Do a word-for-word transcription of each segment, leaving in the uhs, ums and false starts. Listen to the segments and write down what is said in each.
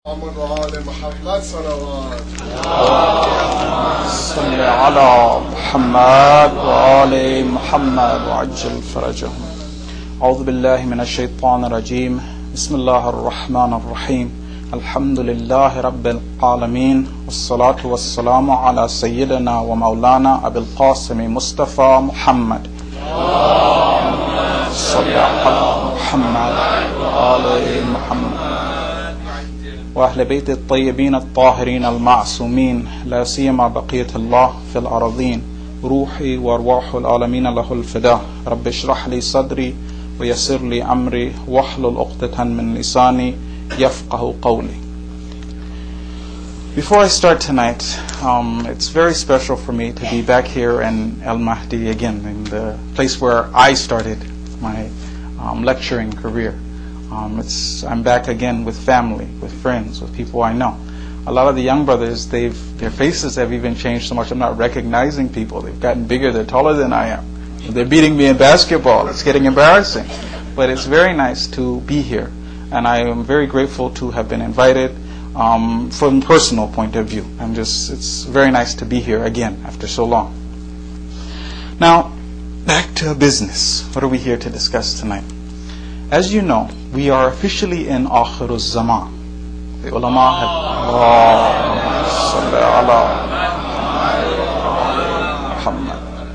محمد وآل محمد صلوات صل على محمد وآل محمد وعجل فرجهم. أعوذ بالله من الشيطان الرجيم. بسم الله الرحمن الرحيم. الحمد لله رب العالمين، والصلاة والسلام على سيدنا ومولانا أبي القاسم مصطفى محمد. صل على محمد وآل محمد وأهل بيت الطيبين الطاهرين المعصومين، لا سيما بقية الله في الأراضين. روحي وأرواح العالمين له الفداء. رب اشرح لي صدري ويسر لي أمري واحلل عقدة من لساني يفقه قولي. Before I start tonight, um, it's very special for me to be back here in Al Mahdi again, in the place where I started my um, lecturing career. Um, it's, I'm back again with family, with friends, with people I know. A lot of the young brothers, they've their faces have even changed so much I'm not recognizing people. They've gotten bigger, they're taller than I am. They're beating me in basketball. It's getting embarrassing. But it's very nice to be here. And I am very grateful to have been invited um, from a personal point of view. I'm just, it's very nice to be here again after so long. Now, back to business. What are we here to discuss tonight? As you know, we are officially in Akhir al-Zaman. The ulama have Muhammad.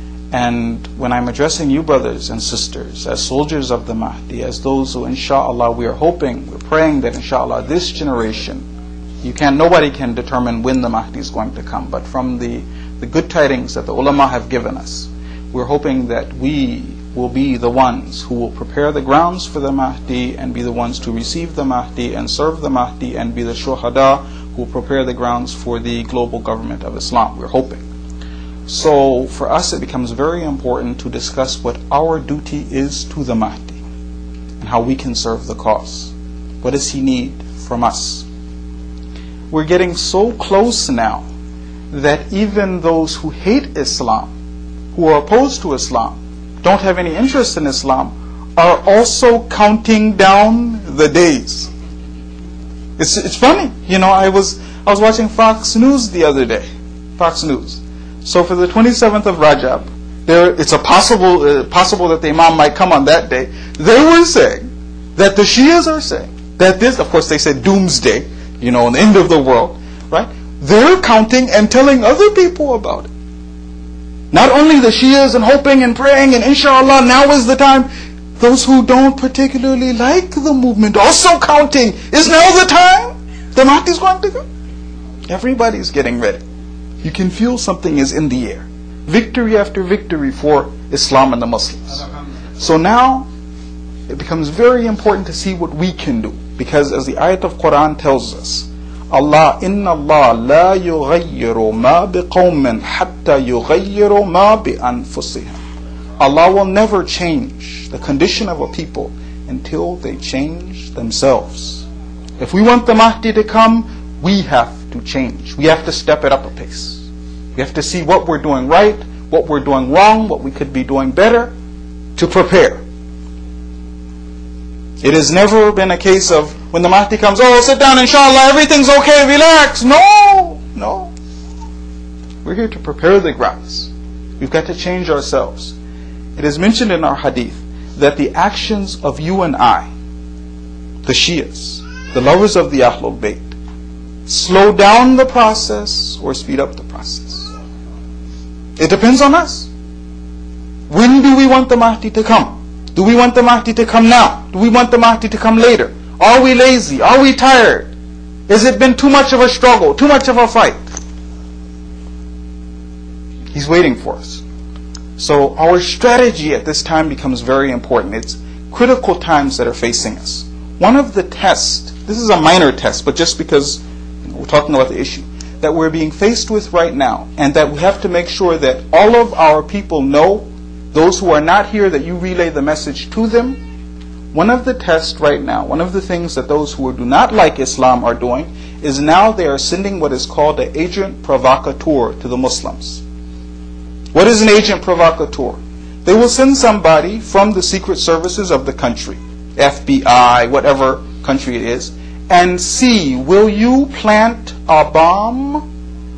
And when I'm addressing you brothers and sisters as soldiers of the Mahdi, as those who inshallah we are hoping, we're praying that inshallah this generation, you can nobody can determine when the Mahdi is going to come, but from the, the good tidings that the ulama have given us, we're hoping that we will be the ones who will prepare the grounds for the Mahdi and be the ones to receive the Mahdi and serve the Mahdi and be the shuhada who will prepare the grounds for the global government of Islam. We're hoping. So for us it becomes very important to discuss what our duty is to the Mahdi and how we can serve the cause. What does he need from us? We're getting so close now that even those who hate Islam, who are opposed to Islam, don't have any interest in Islam, are also counting down the days. It's it's funny, you know. I was I was watching Fox News the other day, Fox News. So for the twenty-seventh of Rajab, there it's a possible uh, possible that the Imam might come on that day. They were saying that the Shias are saying that this, of course, they said doomsday, you know, the end of the world, right? They're counting and telling other people about it. Not only the Shias and hoping and praying and inshallah now is the time. Those who don't particularly like the movement also counting. Is now the time? The Mahdi is going to go? Everybody's getting ready. You can feel something is in the air. Victory after victory for Islam and the Muslims. So now it becomes very important to see what we can do. Because as the ayat of Quran tells us, Allah, inna Allah la yughayyiru ma biqawmin hatta yughayyiru ma bi anfusihim. Allah will never change the condition of a people until they change themselves. If we want the Mahdi to come, we have to change. We have to step it up a pace. We have to see what we're doing right, what we're doing wrong, what we could be doing better to prepare. It has never been a case of when the Mahdi comes, oh, sit down, inshallah, everything's okay, relax. No, no. We're here to prepare the grounds. We've got to change ourselves. It is mentioned in our hadith that the actions of you and I, the Shias, the lovers of the Ahlul Bayt, slow down the process or speed up the process. It depends on us. When do we want the Mahdi to come? Do we want the Mahdi to come now? Do we want the Mahdi to come later? Are we lazy? Are we tired? Has it been too much of a struggle? Too much of a fight? He's waiting for us. So our strategy at this time becomes very important. It's critical times that are facing us. One of the tests, this is a minor test, but just because you know, we're talking about the issue, that we're being faced with right now, and that we have to make sure that all of our people know, those who are not here, that you relay the message to them. One of the tests right now, one of the things that those who do not like Islam are doing, is now they are sending what is called an agent provocateur to the Muslims. What is an agent provocateur? They will send somebody from the secret services of the country, F B I, whatever country it is, and see, will you plant a bomb?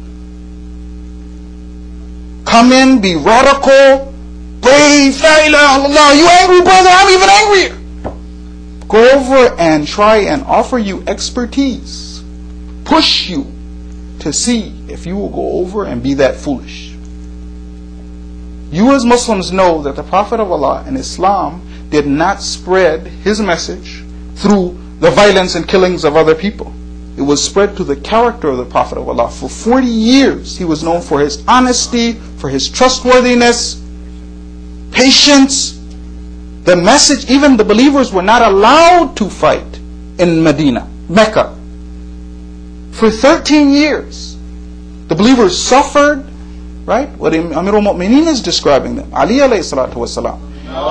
Come in, be radical, brave, la ilaha illallah. You angry, brother? I'm even angrier. Go over and try and offer you expertise. Push you to see if you will go over and be that foolish. You as Muslims know that the Prophet of Allah and Islam did not spread his message through the violence and killings of other people. It was spread through the character of the Prophet of Allah. For forty years, he was known for his honesty, for his trustworthiness, patience. The message, even the believers were not allowed to fight in Medina, Mecca. For thirteen years, the believers suffered, right? What Amir al-Mu'mineen is describing them. Ali alayhi salatu wasalam.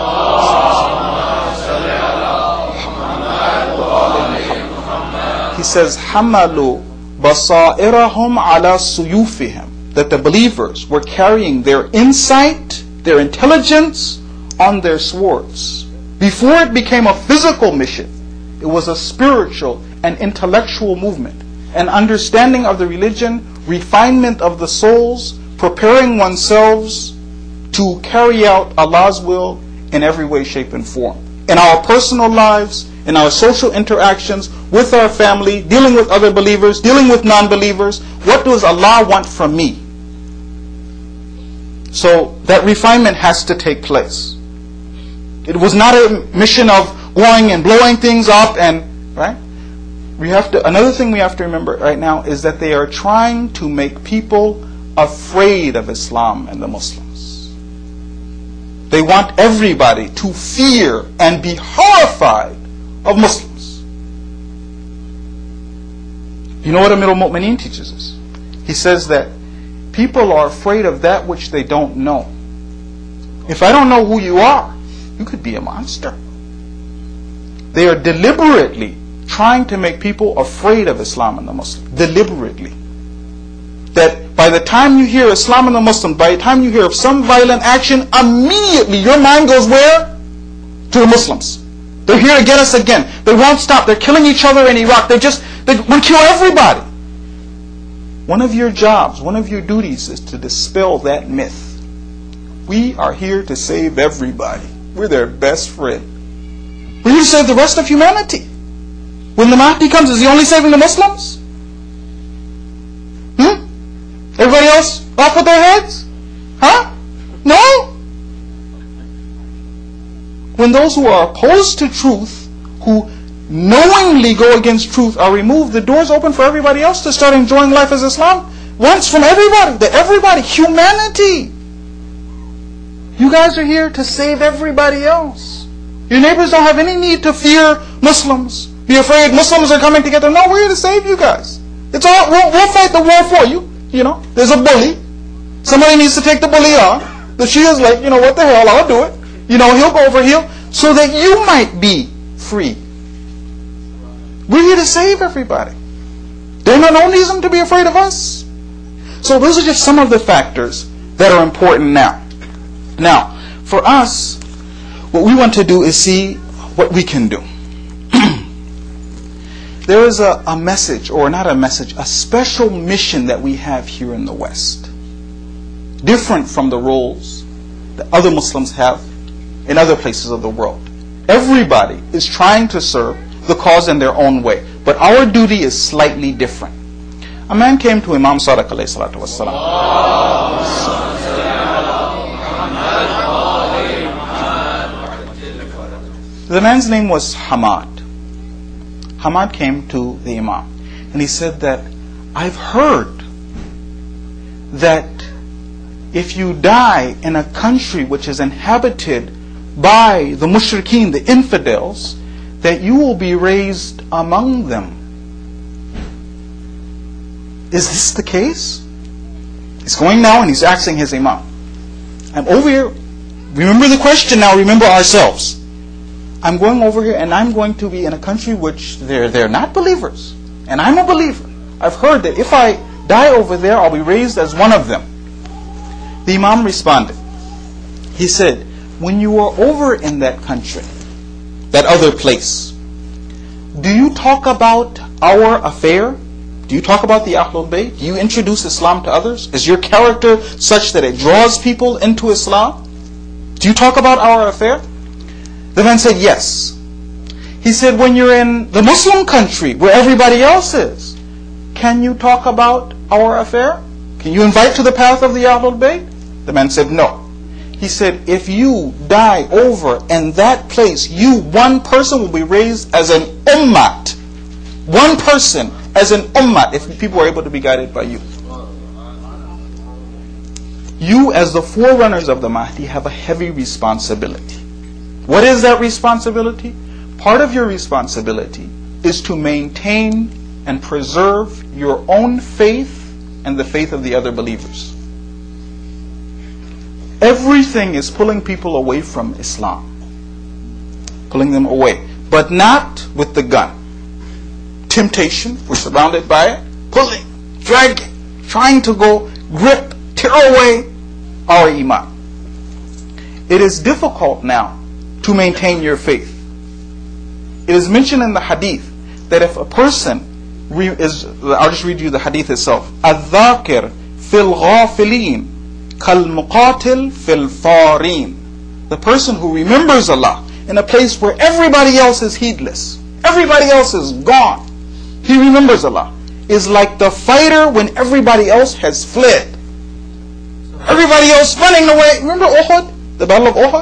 He says, Hamalu basairahum ala suyufihim, that the believers were carrying their insight, their intelligence on their swords. Before it became a physical mission, it was a spiritual and intellectual movement, an understanding of the religion, refinement of the souls, preparing oneself to carry out Allah's will in every way, shape, and form. In our personal lives, in our social interactions, with our family, dealing with other believers, dealing with non-believers, what does Allah want from me? So that refinement has to take place. It was not a mission of going and blowing things up and, right? We have to, another thing we have to remember right now is that they are trying to make people afraid of Islam and the Muslims. They want everybody to fear and be horrified of Muslims. You know what Amir al-Mu'mineen teaches us? He says that people are afraid of that which they don't know. If I don't know who you are, you could be a monster. They are deliberately trying to make people afraid of Islam and the Muslims. Deliberately. That by the time you hear Islam and the Muslims, by the time you hear of some violent action, immediately your mind goes where? To the Muslims. They're here to get us again. They won't stop. They're killing each other in Iraq. They just, they want to kill everybody. One of your jobs, one of your duties is to dispel that myth. We are here to save everybody. We're their best friend. We're here to save the rest of humanity. When the Mahdi comes, is he only saving the Muslims? Hmm? Everybody else off with their heads? Huh? No? When those who are opposed to truth, who knowingly go against truth, are removed, the doors open for everybody else to start enjoying life as Islam wants from everybody. The everybody, humanity. You guys are here to save everybody else. Your neighbors don't have any need to fear Muslims. Be afraid Muslims are coming together. No, we're here to save you guys. It's all, we'll, we'll fight the war for you. You know, there's a bully. Somebody needs to take the bully on. The Shia's like, you know, what the hell, I'll do it. You know, he'll go over here so that you might be free. We're here to save everybody. There's no reason to be afraid of us. So those are just some of the factors that are important now. Now, for us, what we want to do is see what we can do. There is a, a message, or not a message, a special mission that we have here in the West. Different from the roles that other Muslims have in other places of the world. Everybody is trying to serve the cause in their own way. But our duty is slightly different. A man came to Imam Sadiq alayhi salatu wassalam. The man's name was Hamad. Hamad came to the Imam and he said that, I've heard that if you die in a country which is inhabited by the mushrikeen, the infidels, that you will be raised among them. Is this the case? He's going now and he's asking his Imam. I'm over here. Remember the question now, remember ourselves. I'm going over here and I'm going to be in a country which they're, they're not believers. And I'm a believer. I've heard that if I die over there, I'll be raised as one of them. The Imam responded. He said, when you are over in that country, that other place, do you talk about our affair? Do you talk about the Ahlul Bayt? Do you introduce Islam to others? Is your character such that it draws people into Islam? Do you talk about our affair? The man said, yes. He said, when you're in the Muslim country where everybody else is, can you talk about our affair? Can you invite to the path of the Ahlul Bayt? The man said, no. He said, if you die over in that place, you, one person, will be raised as an ummat. One person as an ummat, if people are able to be guided by you. You, as the forerunners of the Mahdi, have a heavy responsibility. What is that responsibility? Part of your responsibility is to maintain and preserve your own faith and the faith of the other believers. Everything is pulling people away from Islam. Pulling them away. But not with the gun. Temptation, we're surrounded by it. Pulling, dragging, trying to go grip, tear away our iman. It is difficult now to maintain your faith. It is mentioned in the hadith that if a person re- is, I'll just read you the hadith itself. الذاكر في الغافلين كالمقاتل في الفارين. The person who remembers Allah in a place where everybody else is heedless, everybody else is gone, he remembers Allah, is like the fighter when everybody else has fled. Everybody else running away. Remember Uhud? The Battle of Uhud?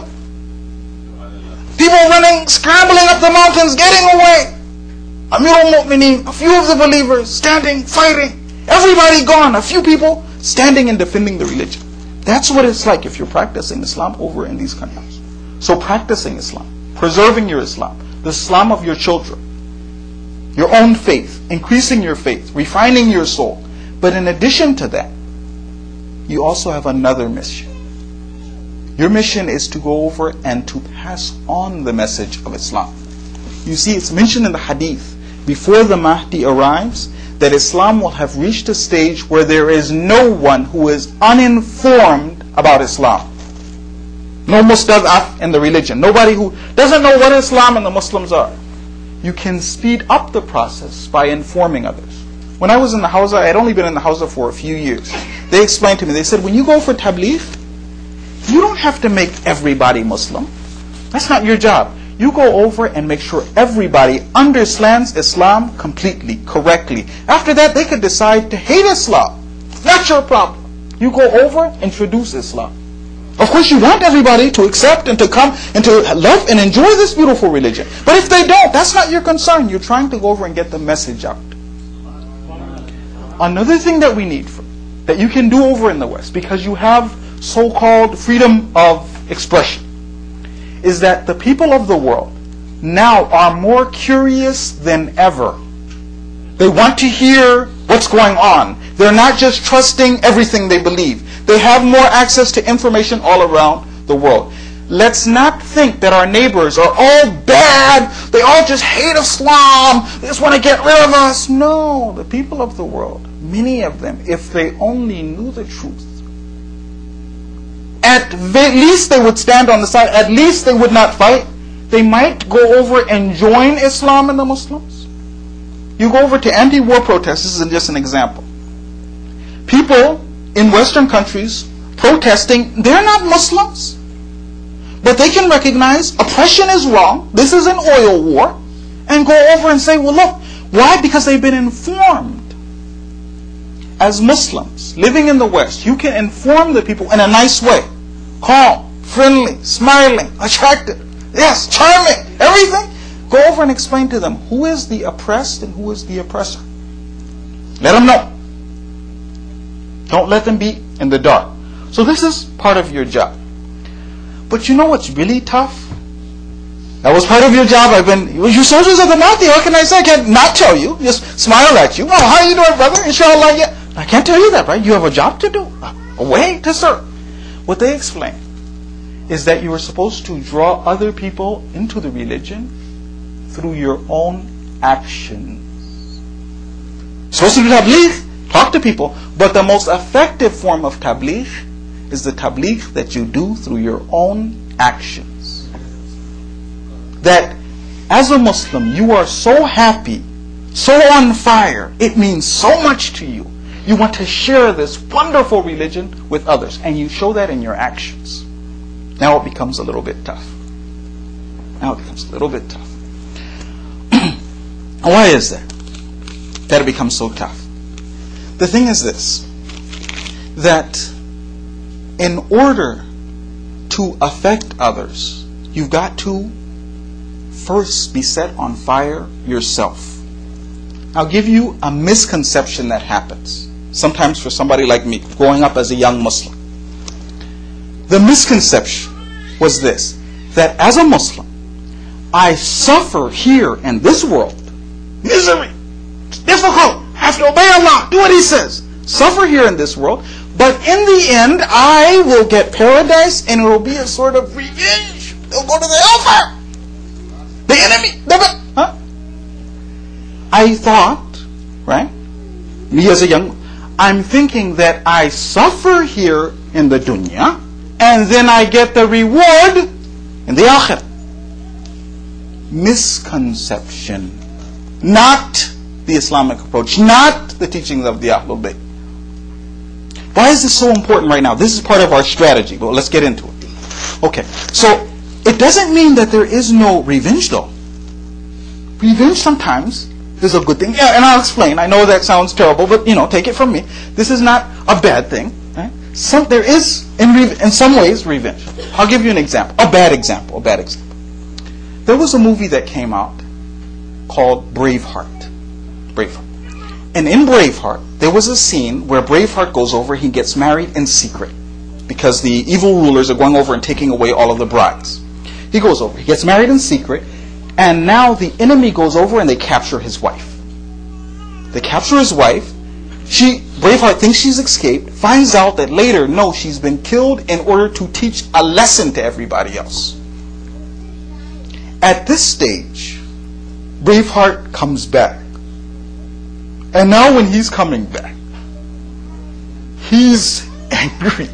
People running, scrambling up the mountains, getting away. Amirul Mu'mineen, a few of the believers standing, fighting. Everybody gone. A few people standing and defending the religion. That's what it's like if you're practicing Islam over in these countries. So practicing Islam, preserving your Islam, the Islam of your children, your own faith, increasing your faith, refining your soul. But in addition to that, you also have another mission. Your mission is to go over and to pass on the message of Islam. You see, it's mentioned in the hadith, before the Mahdi arrives, that Islam will have reached a stage where there is no one who is uninformed about Islam. No mustad'af in the religion. Nobody who doesn't know what Islam and the Muslims are. You can speed up the process by informing others. When I was in the Hawza, I had only been in the Hawza for a few years. They explained to me, they said, when you go for tabligh, you don't have to make everybody Muslim. That's not your job. You go over and make sure everybody understands Islam completely, correctly. After that, they could decide to hate Islam. Not your problem. You go over, introduce Islam. Of course, you want everybody to accept and to come and to love and enjoy this beautiful religion. But if they don't, that's not your concern. You're trying to go over and get the message out. Another thing that we need, for, that you can do over in the West, because you have so-called freedom of expression, is that the people of the world now are more curious than ever. They want to hear what's going on. They're not just trusting everything they believe. They have more access to information all around the world. Let's not think that our neighbors are all bad. They all just hate Islam. They just want to get rid of us. No, the people of the world, many of them, if they only knew the truth, at least they would stand on the side. At least they would not fight. They might go over and join Islam and the Muslims. You go over to anti-war protests. This is just an example. People in Western countries protesting, they're not Muslims. But they can recognize oppression is wrong. This is an oil war. And go over and say, well, look, why? Because they've been informed. As Muslims living in the West, you can inform the people in a nice way. Calm, friendly, smiling, attractive. Yes, charming, everything. Go over and explain to them who is the oppressed and who is the oppressor. Let them know. Don't let them be in the dark. So this is part of your job. But you know what's really tough? That was part of your job. I've been, you soldiers of the Mahdi, what can I say? I can't not tell you. Just smile at you. Oh, how are you doing, brother? Inshallah, yeah. I can't tell you that, right? You have a job to do. A way to serve. What they explain is that you are supposed to draw other people into the religion through your own actions. Supposed to do tabligh, talk to people, but the most effective form of tabligh is the tabligh that you do through your own actions. That as a Muslim, you are so happy so on fire, it means so much to you. You want to share this wonderful religion with others, and you show that in your actions. Now it becomes a little bit tough. Now it becomes a little bit tough. Why is that? That it becomes so tough. The thing is this, that in order to affect others, you've got to first be set on fire yourself. I'll give you a misconception that happens, sometimes for somebody like me, growing up as a young Muslim. The misconception was this, that as a Muslim, I suffer here in this world, misery, it's difficult, I have to obey Allah, do what He says, suffer here in this world, but in the end, I will get paradise, and it will be a sort of revenge. They'll go to the hellfire. The enemy. The, huh? I thought, right? Me as a young, I'm thinking that I suffer here in the dunya, and then I get the reward in the akhirah. Misconception. Not the Islamic approach. Not the teachings of the Ahlul Bayt. Why is this so important right now? This is part of our strategy, but let's get into it. Okay, so it doesn't mean that there is no revenge though. Revenge sometimes is a good thing. Yeah, and I'll explain. I know that sounds terrible, but you know, take it from me. This is not a bad thing. Right? Some, there is, in, re- in some ways, revenge. I'll give you an example. A bad example. A bad example. There was a movie that came out called Braveheart. Braveheart. And in Braveheart, there was a scene where Braveheart goes over, he gets married in secret because the evil rulers are going over and taking away all of the brides. He goes over, he gets married in secret, and now the enemy goes over and they capture his wife. They capture his wife. She, Braveheart thinks she's escaped, finds out that later, no, she's been killed in order to teach a lesson to everybody else. At this stage, Braveheart comes back. And now when he's coming back, he's angry.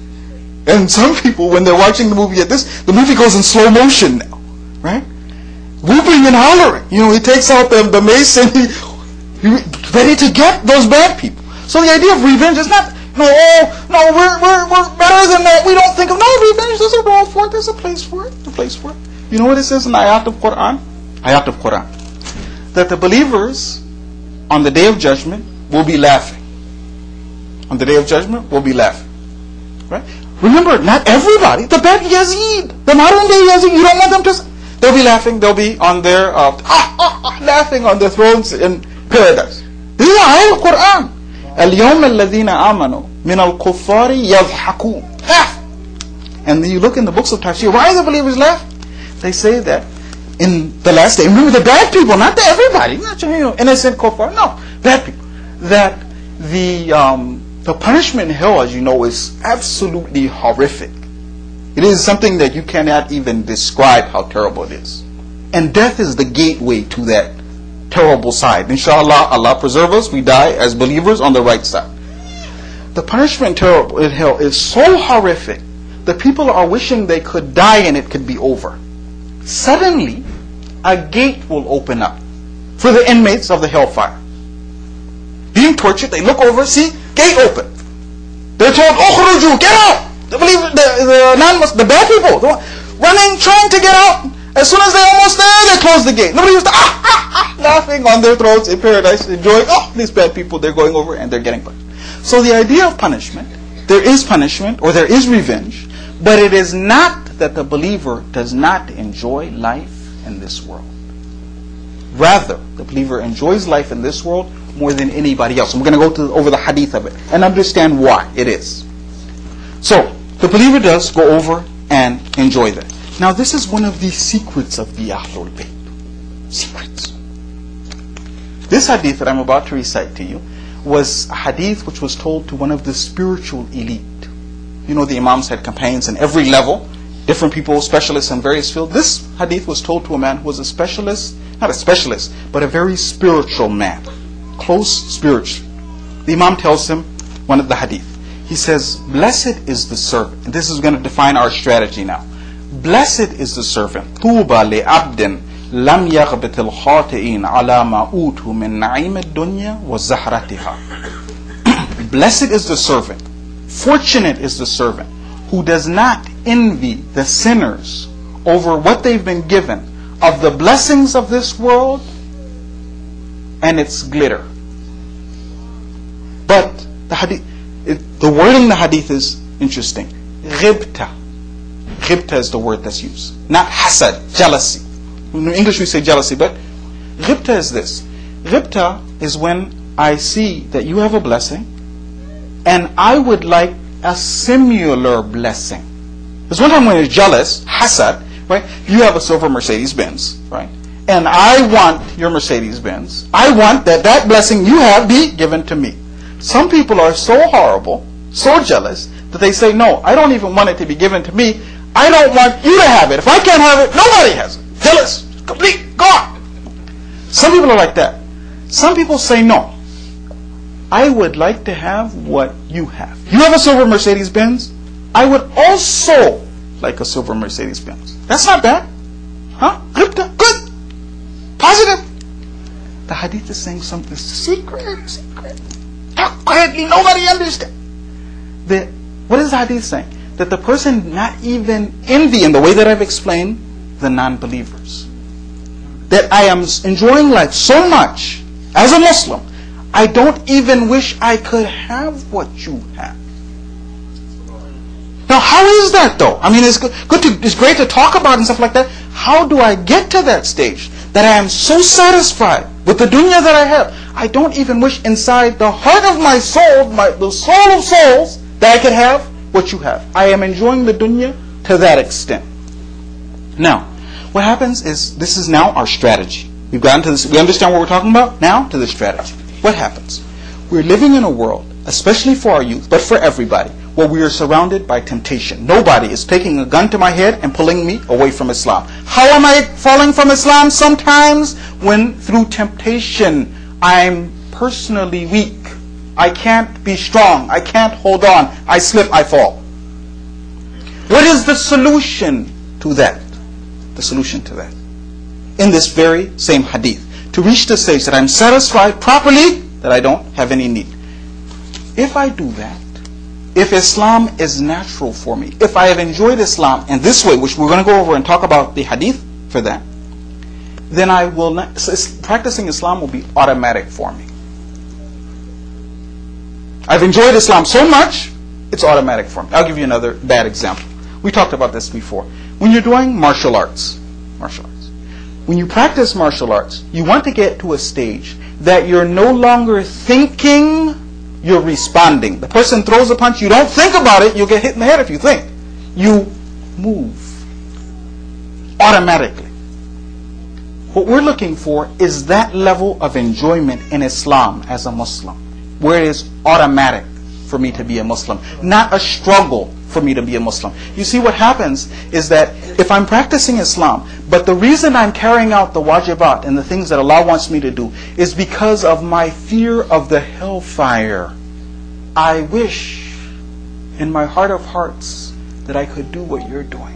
And some people, when they're watching the movie at this, the movie goes in slow motion now, right? Whooping and hollering. You know, he takes out the, the mace and he, he ready to get those bad people. So the idea of revenge is not, no, oh, no, we're, we're, we're better than that. We don't think of, no, revenge, there's a role for it, there's a place for it, a place for it. You know what it says in the ayat of Quran? Ayat of Quran. That the believers on the day of judgment will be laughing. On the day of judgment will be laughing. Right? Remember, not everybody. The bad Yazid, the modern day Yazid, you don't want them to. They'll be laughing. They'll be on their uh, ah, ah, ah, laughing on their thrones in paradise. This is ayat of Quran. اليوم الذين آمنوا من الكفار يضحكون. Laugh. And then you look in the books of Tafsir. Why do the believers laugh? They say that in the last day, remember the bad people, not the everybody, not you know, innocent kuffar, no, bad people. That the um, the punishment in hell, as you know, is absolutely horrific. It is something that you cannot even describe how terrible it is. And death is the gateway to that terrible side. Inshallah, Allah preserve us, we die as believers on the right side. The punishment terrible in hell is so horrific that people are wishing they could die and it could be over. Suddenly, a gate will open up for the inmates of the hellfire. Being tortured, they look over, see, gate open. They're told, "Ukhruju, get out!" The believer, the, the non-Muslim, the bad people, the one, running, trying to get out. As soon as they're almost there, they close the gate. Nobody was ah, ah, ah, laughing on their throats in paradise, enjoying, oh, these bad people, they're going over and they're getting punished. So the idea of punishment, there is punishment or there is revenge, but it is not that the believer does not enjoy life in this world. Rather, the believer enjoys life in this world more than anybody else. And we're going to go to, over the hadith of it and understand why it is. So, the believer does go over and enjoy that. Now, this is one of the secrets of the Ahlul Bayt. Secrets. This hadith that I'm about to recite to you was a hadith which was told to one of the spiritual elite. You know, the Imams had companions in every level, different people, specialists in various fields. This hadith was told to a man who was a specialist, not a specialist, but a very spiritual man, close spiritually. The Imam tells him one of the hadith. He says, "Blessed is the servant." And this is going to define our strategy now. Blessed is the servant. Tuba li abdin لم يغبط الخاطئين على ما أوتوا من نعيم الدنيا وزهرتها. Blessed is the servant, fortunate is the servant, who does not envy the sinners over what they've been given of the blessings of this world and its glitter. But the hadith, it, the wording in the hadith is interesting. Ghibta. Ghibta is the word that's used. Not hasad, jealousy. In English we say jealousy, but ghibta is this. Ghibta is when I see that you have a blessing and I would like a similar blessing. There's one time when you're jealous, hasad, right? You have a silver Mercedes-Benz, right? And I want your Mercedes-Benz. I want that that blessing you have be given to me. Some people are so horrible, so jealous, that they say, no, I don't even want it to be given to me. I don't want you to have it. If I can't have it, nobody has it. Jealous, complete, gone. Some people are like that. Some people say, no, I would like to have what you have. You have a silver Mercedes-Benz? I would also like a silver Mercedes-Benz. That's not bad. Huh? Good. Positive. The hadith is saying something secret, secret. Talk quietly, nobody understands. The, what is the hadith saying? That the person not even envy, in the way that I've explained, the non-believers. That I am enjoying life so much as a Muslim, I don't even wish I could have what you have. Now, how is that though? I mean, it's good, good to, it's great to talk about and stuff like that. How do I get to that stage that I am so satisfied with the dunya that I have? I don't even wish inside the heart of my soul, my, the soul of souls, that I could have what you have. I am enjoying the dunya to that extent. Now, what happens is, this is now our strategy. We've gotten to this, we understand what we're talking about? Now, to the strategy. What happens? We're living in a world, especially for our youth, but for everybody, where we are surrounded by temptation. Nobody is taking a gun to my head and pulling me away from Islam. How am I falling from Islam? Sometimes when through temptation I'm personally weak. I can't be strong. I can't hold on. I slip, I fall. What is the solution to that? The solution to that, in this very same hadith, to reach the stage that I'm satisfied properly, that I don't have any need. If I do that, if Islam is natural for me, if I have enjoyed Islam in this way, which we're going to go over and talk about the hadith for that, then I will not, so practicing Islam will be automatic for me. I've enjoyed Islam so much, it's automatic for me. I'll give you another bad example. We talked about this before. When you're doing martial arts, martial arts, when you practice martial arts, you want to get to a stage that you're no longer thinking, you're responding. The person throws a punch, you don't think about it, you'll get hit in the head if you think. You move automatically. What we're looking for is that level of enjoyment in Islam as a Muslim, where it is automatic for me to be a Muslim, not a struggle for me to be a Muslim. You see, what happens is that if I'm practicing Islam, but the reason I'm carrying out the wajibat and the things that Allah wants me to do is because of my fear of the hellfire, I wish in my heart of hearts that I could do what you're doing.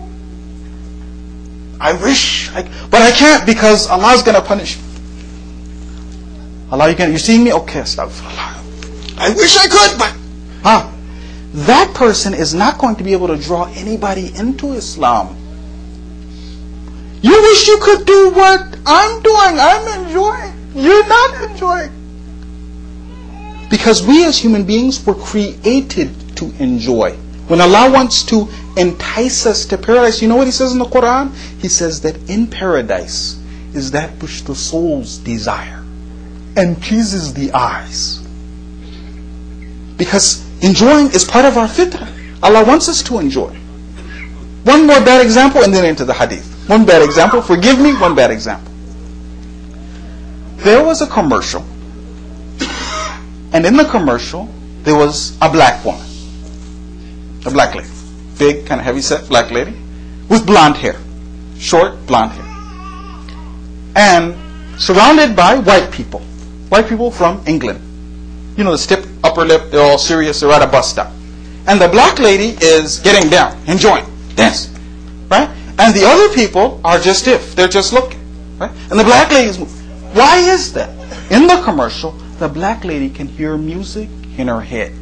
I wish, I, but I can't because Allah's going to punish me. Allah, you can, you seeing me? Okay, stop. I wish I could, but huh? That person is not going to be able to draw anybody into Islam. You wish you could do what I'm doing. I'm enjoying. You're not enjoying. Because we as human beings were created to enjoy. When Allah wants to entice us to paradise, you know what He says in the Quran? He says that in paradise is that which the souls desire and pleases the eyes. Because enjoying is part of our fitrah. Allah wants us to enjoy. One more bad example and then into the hadith. One bad example. Forgive me, one bad example. There was a commercial. And in the commercial, there was a black woman. A black lady. Big, kind of heavy set black lady. With blonde hair. Short, blonde hair. And surrounded by white people. White people from England. You know, the stiff upper lip, they're all serious, they're at a bus stop. And the black lady is getting down, enjoying, dancing. Right? And the other people are just stiff, they're just looking. Right? And the black ladies move. Why is that? In the commercial, the black lady can hear music in her head.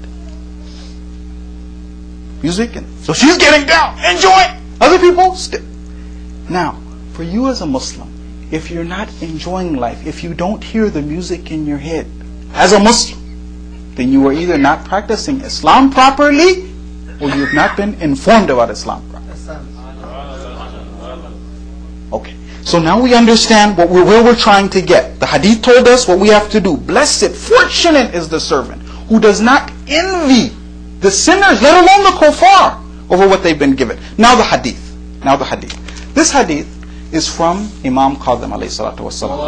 Music, and so she's getting down, enjoying. Other people, still. Now, for you as a Muslim, if you're not enjoying life, if you don't hear the music in your head, as a Muslim, then you are either not practicing Islam properly, or you have not been informed about Islam properly. Okay, so now we understand what we're, where we're trying to get. The hadith told us what we have to do. Blessed, fortunate is the servant who does not envy the sinners, let alone the kuffar, over what they've been given. Now the hadith. Now the hadith. This hadith is from Imam Qadim alayhi salatu wasalam.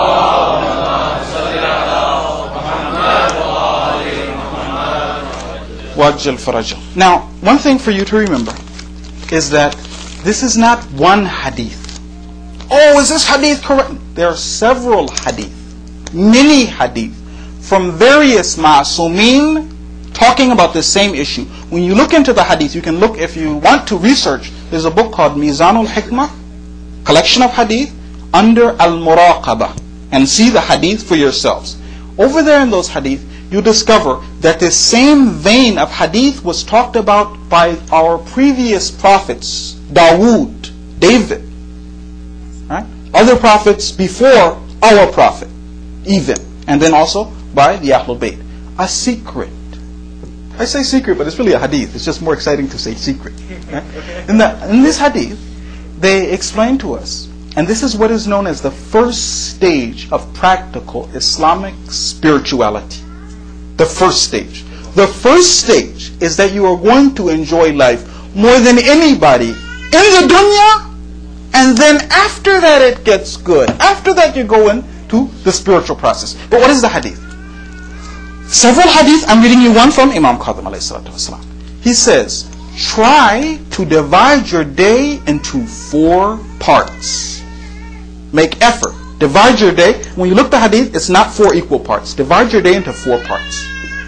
Wajjal farajal. Now, one thing for you to remember is that this is not one hadith. Oh, is this hadith correct? There are several hadith, many hadith, from various ma'asumin talking about the same issue. When you look into the hadith, you can look, if you want to research, there's a book called Mizanul Hikmah, collection of hadith, under Al-Muraqabah, and see the hadith for yourselves. Over there in those hadith, you discover that the same vein of hadith was talked about by our previous prophets, Dawood, David, right? Other prophets before our prophet, even, and then also by the Ahlul Bayt. A secret. I say secret, but it's really a hadith. It's just more exciting to say secret. Right? In, the, in this hadith, they explain to us, and this is what is known as the first stage of practical Islamic spirituality. The first stage. The first stage is that you are going to enjoy life more than anybody in the dunya, and then after that it gets good. After that you go into the spiritual process. But what is the hadith? Several hadith, I'm reading you one from Imam Qadim alayhi salatu wasalam. He says, try to divide your day into four parts. Make effort. Divide your day. When you look at the hadith, it's not four equal parts. Divide your day into four parts.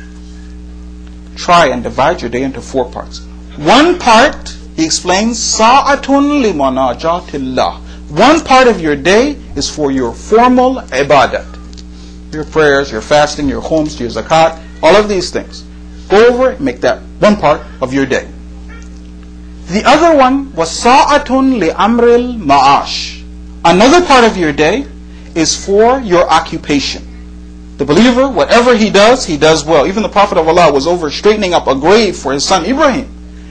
Try and divide your day into four parts. One part, he explains, sa'atun li manajatillah. One part of your day is for your formal ibadat. Your prayers, your fasting, your khums, your zakat, all of these things. Go over it, make that one part of your day. The other one was sa'atun li amril ma'ash. Another part of your day is for your occupation. The believer, whatever he does, he does well. Even the Prophet of Allah was over straightening up a grave for his son Ibrahim.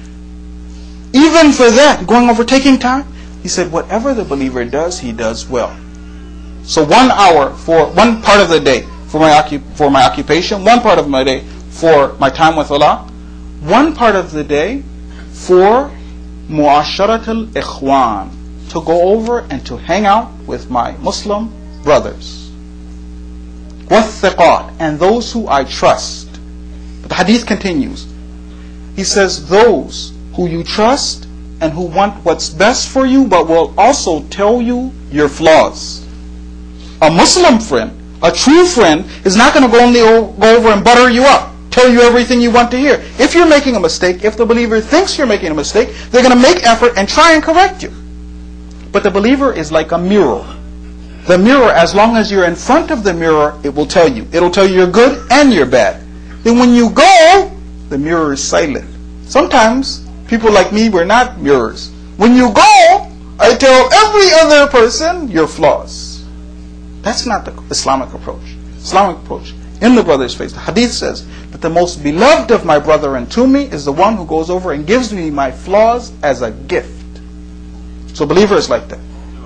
Even for that, going over taking time, he said, whatever the believer does, he does well. So one hour for one part of the day for my occup- for my occupation, one part of my day for my time with Allah, one part of the day for mu'asharat al-ikhwan, to go over and to hang out with my Muslim brothers. وَالثِّقَاتِ, and those who I trust. But the hadith continues. He says, those who you trust and who want what's best for you, but will also tell you your flaws. A Muslim friend, a true friend, is not going to go only go over and butter you up, tell you everything you want to hear. If you're making a mistake, if the believer thinks you're making a mistake, they're going to make effort and try and correct you. But the believer is like a mirror. The mirror, as long as you're in front of the mirror, it will tell you. It'll tell you you're good and you're bad. Then when you go, the mirror is silent. Sometimes, people like me, we're not mirrors. When you go, I tell every other person your flaws. That's not the Islamic approach. Islamic approach, in the brother's face. The hadith says that the most beloved of my brethren to me is the one who goes over and gives me my flaws as a gift. So believer is like that.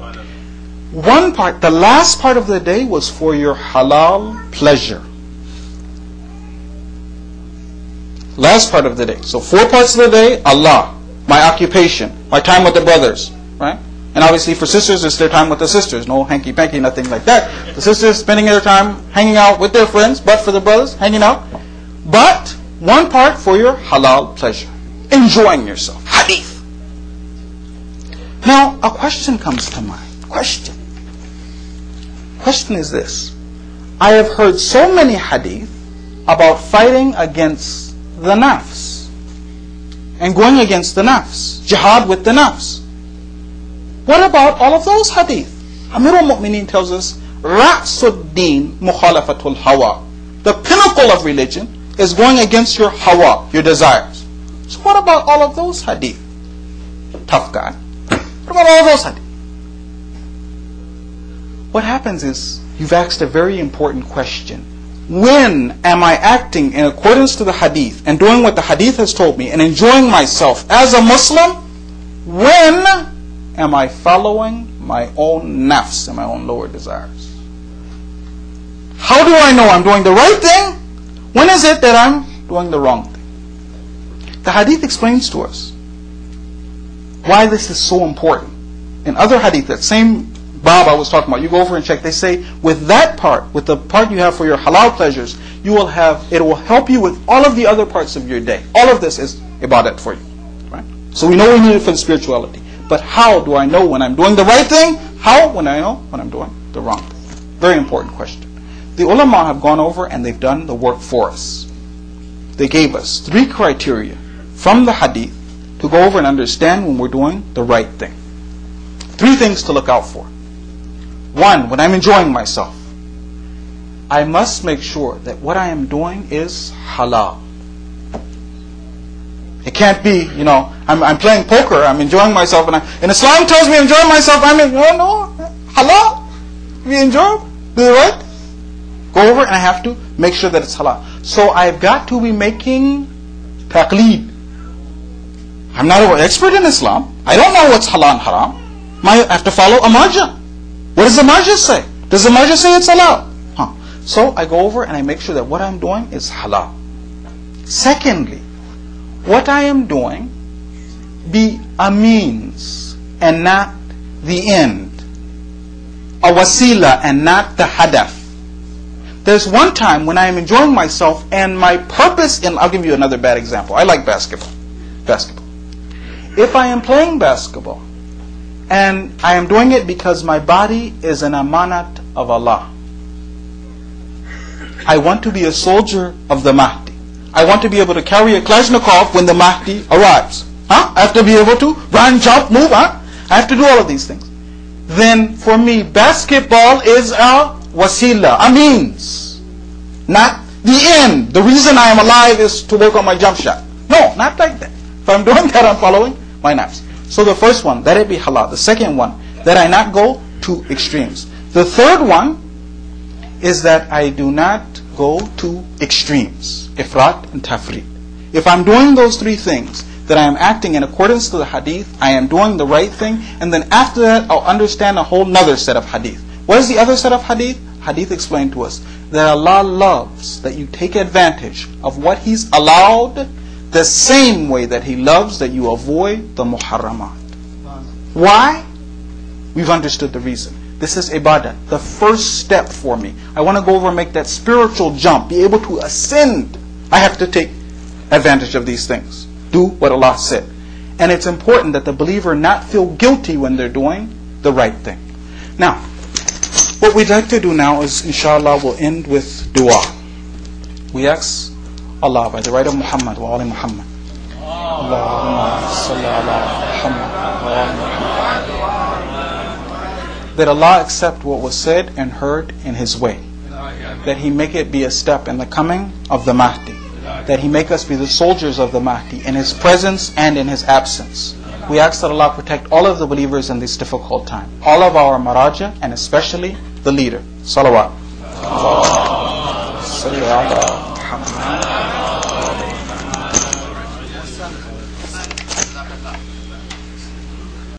One part, the last part of the day was for your halal pleasure. Last part of the day. So four parts of the day, Allah, my occupation, my time with the brothers, right? And obviously for sisters, it's their time with the sisters. No hanky-panky, nothing like that. The sisters spending their time hanging out with their friends, but for the brothers, hanging out. But one part for your halal pleasure. Enjoying yourself. Hadith. Now, a question comes to mind. Question. Question is this. I have heard so many hadith about fighting against the nafs. And going against the nafs. Jihad with the nafs. What about all of those hadith Amirul Mu'mineen tells us, Ra'suddin mukhalafatul hawa. The pinnacle of religion is going against your hawa, your desires. So what about all of those hadith? Tough guy. What about all of those hadith? What happens is, you've asked a very important question. When am I acting in accordance to the hadith and doing what the hadith has told me and enjoying myself as a Muslim? When am I following my own nafs and my own lower desires? How do I know I'm doing the right thing? When is it that I'm doing the wrong thing? The hadith explains to us why this is so important. In other hadith, that same Bab I was talking about, you go over and check, they say with that part, with the part you have for your halal pleasures, you will have, it will help you with all of the other parts of your day. All of this is ibadat for you. Right? So we know we need it for the spirituality. But how do I know when I'm doing the right thing? How? When I know when I'm doing the wrong thing. Very important question. The ulama have gone over and they've done the work for us. They gave us three criteria from the hadith to go over and understand when we're doing the right thing. Three things to look out for. One, when I'm enjoying myself, I must make sure that what I am doing is halal. It can't be, you know, I'm, I'm playing poker, I'm enjoying myself, and, I, and Islam tells me I'm enjoying myself, I'm in, oh no, halal. We enjoy, do the right. Go over and I have to make sure that it's halal. So I've got to be making taqleed. I'm not an expert in Islam. I don't know what's halal and haram. I have to follow a marja. What does the marja say? Does the marja say it's halal? Huh. So I go over and I make sure that what I'm doing is halal. Secondly, what I am doing be a means and not the end. A wasila and not the hadaf. There's one time when I am enjoying myself and my purpose in, I'll give you another bad example. I like basketball. Basketball. If I am playing basketball and I am doing it because my body is an amanat of Allah, I want to be a soldier of the Mahdi. I want to be able to carry a Kalashnikov when the Mahdi arrives. Huh? I have to be able to run, jump, move. Huh? I have to do all of these things. Then for me, basketball is a wasila, a means, not the end. The reason I am alive is to work on my jump shot. No, not like that. If I'm doing that, I'm following my nafs. So the first one, that it be halal. The second one, that I not go to extremes. The third one is that I do not go to extremes, ifrat and tafrit. If I'm doing those three things, that I am acting in accordance to the hadith, I am doing the right thing, and then after that I'll understand a whole nother set of hadith. What is the other set of hadith? Hadith explained to us that Allah loves that you take advantage of what He's allowed the same way that He loves that you avoid the muharramat. Why? We've understood the reason. This is ibadah, the first step for me. I want to go over and make that spiritual jump, be able to ascend. I have to take advantage of these things. Do what Allah said. And it's important that the believer not feel guilty when they're doing the right thing. Now, what we'd like to do now is, inshallah, we'll end with dua. We ask Allah by the right of Muhammad wa ali Muhammad. Allahumma salli ala Muhammad wa ali Muhammad. That Allah accept what was said and heard in His way. That He make it be a step in the coming of the Mahdi. That He make us be the soldiers of the Mahdi in His presence and in His absence. We ask that Allah protect all of the believers in this difficult time. All of our maraja and especially the leader. Salawat.